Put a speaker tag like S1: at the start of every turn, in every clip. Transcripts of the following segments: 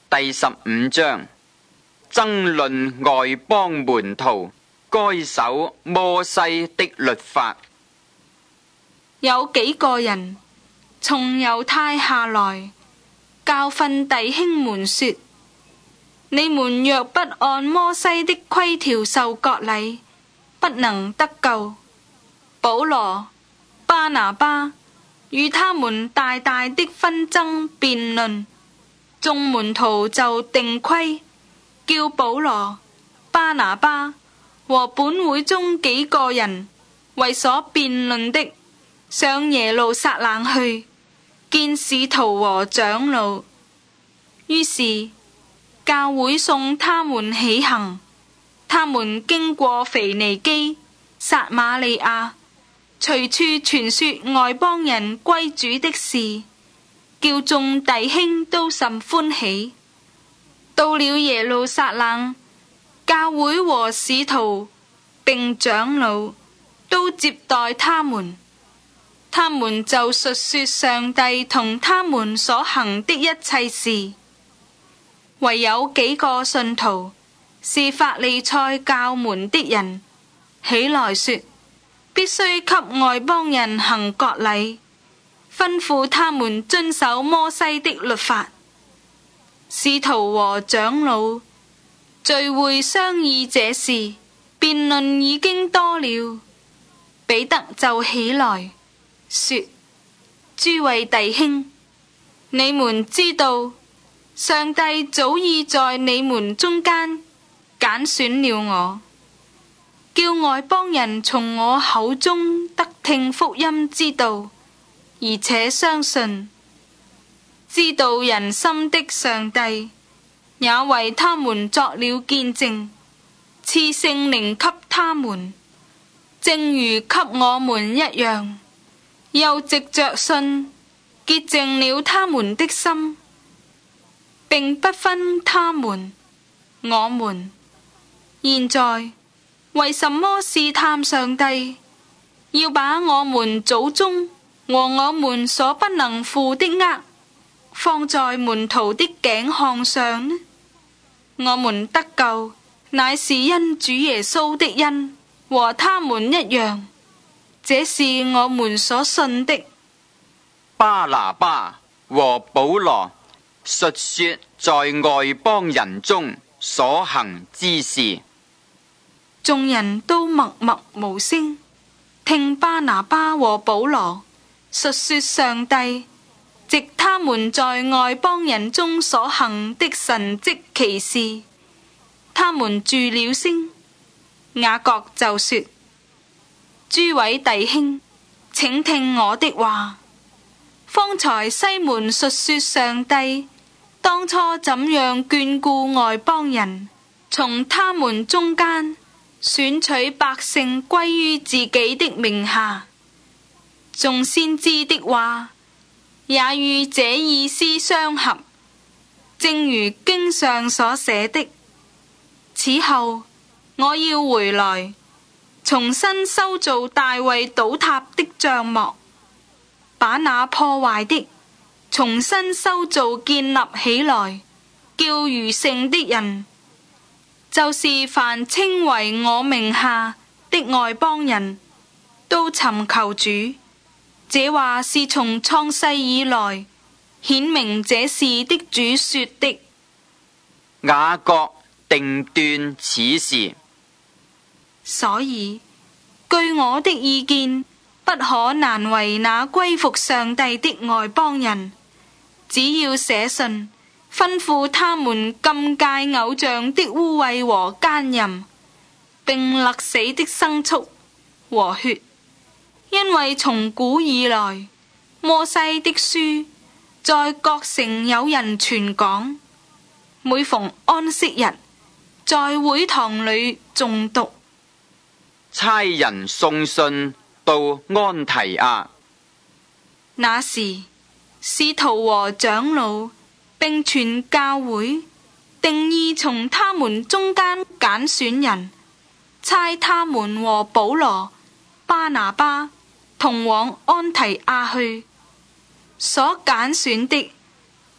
S1: 第15章，爭論外邦門徒該守摩西的律法。
S2: 有幾個人從猶太下來，教訓弟兄們說：你們若不按摩西的規條受割禮，不能得救。保羅、巴拿巴與他們大大的紛爭辯論，眾門徒就定規，叫保羅、巴拿巴和本會中幾個人為所辯論的，上耶路撒冷去見使徒和長老。於是教會送他們起行，他們經過腓尼基、撒瑪利亞，隨處傳說外邦人歸主的事，叫眾弟兄都甚歡喜。到了耶路撒冷，教會和使徒並長老都接待他們，他們就述說上帝同他們所行的一切事。唯有幾個信徒是法利賽教門的人，起來說必須給外邦人行割禮，吩咐他們遵守摩西的律法。使徒和長老聚會商議這事，辯論已經多了。彼得就起來說：諸位弟兄，你們知道上帝早已在你們中間揀選了我，叫外邦人從我口中得聽福音之道，而且相信。知道人心的上帝也為他們作了見證，賜聖靈給他們，正如給我們一樣，又藉着信潔淨了他們的心，並不分他們我們。現在為什麼試探上帝，要把我們祖宗和我們所不能負的軛放在門徒的頸項上呢？我們得救乃是因主耶穌的恩，和他們一樣，這是我們所信的。
S1: 巴拿巴和保羅述說在外邦人中所行之事，
S2: 眾人都默默無聲，聽巴拿巴和保羅述說上帝藉他們在外邦人中所行的神蹟奇事。他們住了聲，雅各就說：諸位弟兄，請聽我的話。方才西門述說上帝當初怎樣眷顧外邦人，從他們中間選取百姓歸於自己的名下。眾先知的話也與這意思相合，正如經上所寫的：此後我要回來，重新修造大衛倒塌的帳幕，把那破壞的重新修造建立起來，叫餘剩的人，就是凡稱為我名下的外邦人，都尋求主。這話是從創世以來顯明這事的主說的。
S1: 雅各定斷此事，
S2: 所以據我的意見，不可難為那歸服上帝的外邦人，只要寫信吩咐他們禁戒偶像的污穢和奸淫，並勒死的牲畜和血。因為從古以來，摩西的書在各城有人傳講，每逢安息日，在會堂裏誦讀。
S1: 差人送信到安提亞，
S2: 那時使徒和長老並全教會定意從他們中間揀選人，差他們和保羅、巴拿巴同往安提亞去。所揀選的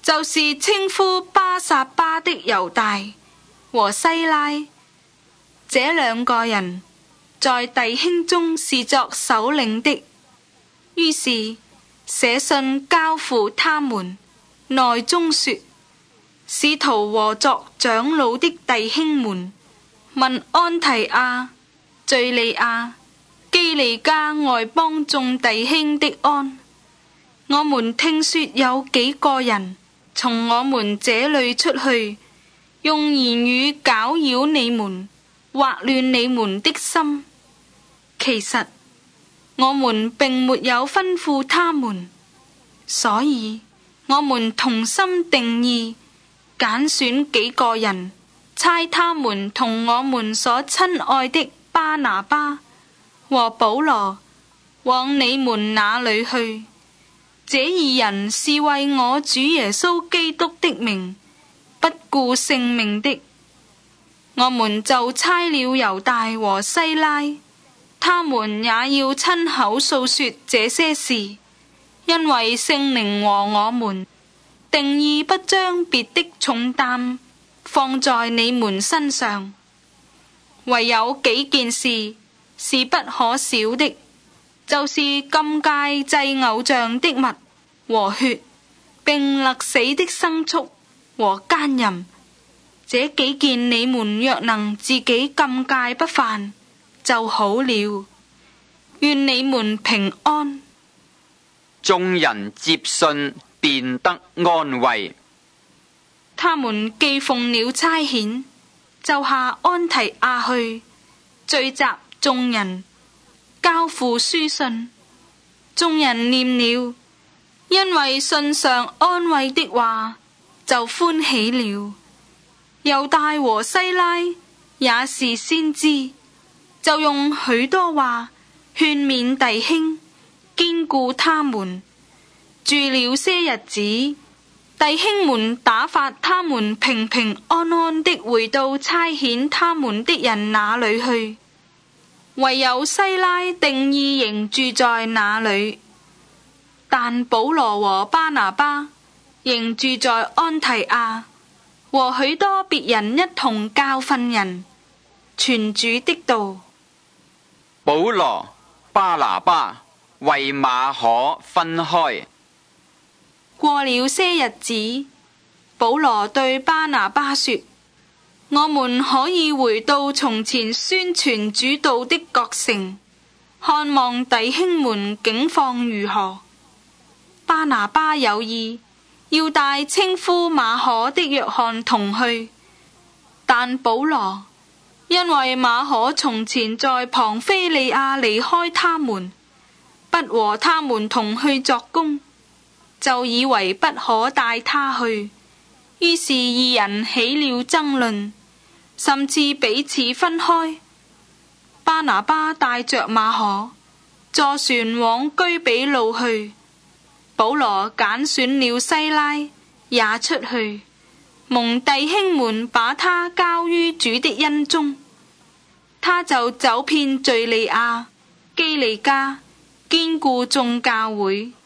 S2: 就是稱呼巴撒巴的猶大和西拉，這兩個人在弟兄中是作首領的。於是寫信交付他們，內中說：使徒和作長老的弟兄們，問安提阿、敘利亞、基利家外邦眾弟兄的安。我們聽說有幾個人從我們這裏出去，用言語攪擾你們，惑亂你們的心。其實我們並沒有吩咐他們，所以我們同心定意，揀選幾個人，差他們同我們所親愛的巴拿巴和保羅往你們那裏去。這二人是為我主耶穌基督的名不顧性命的。我們就差了猶大和西拉，他們也要親口訴說這些事，因為聖靈和我們定意不將別的重擔放在你們身上，唯有幾件事是不可少的，就是禁戒祭偶像的物和血，並勒死的牲畜和姦淫。這幾件你們若能自己禁戒不犯，就好了。願你們平安。
S1: 眾人接信，便得安慰。
S2: 他們既奉了差遣，就下安提阿去，聚集眾人，交付書信。眾人念了，因為信上安慰的話，就歡喜了。猶大和西拉也是先知，就用許多話勸勉弟兄，堅固他們。住了些日子，弟兄們打發他們平平安安的回到差遣他們的人那裏去，唯有西拉定意仍住在那裏。但保羅和巴拿巴仍住在安提阿，和許多別人一同教訓人，傳主的道。
S1: 保羅、巴拿巴為馬可分開。
S2: 過了些日子，保羅對巴拿巴說：我們可以回到從前宣傳主道的各城，看望弟兄們境況如何。巴拿巴有意要帶稱呼馬可的約翰同去，但保羅因為馬可從前在旁非利亞離開他們，不和他們同去作工，就以為不可帶他去。於是二人起了爭論，甚至彼此分開。巴拿巴帶着馬可坐船往居比路去，保羅揀選了西拉也出去，蒙弟兄們把他交於主的恩中。他就走遍敘利亞、基利家，堅固眾教會。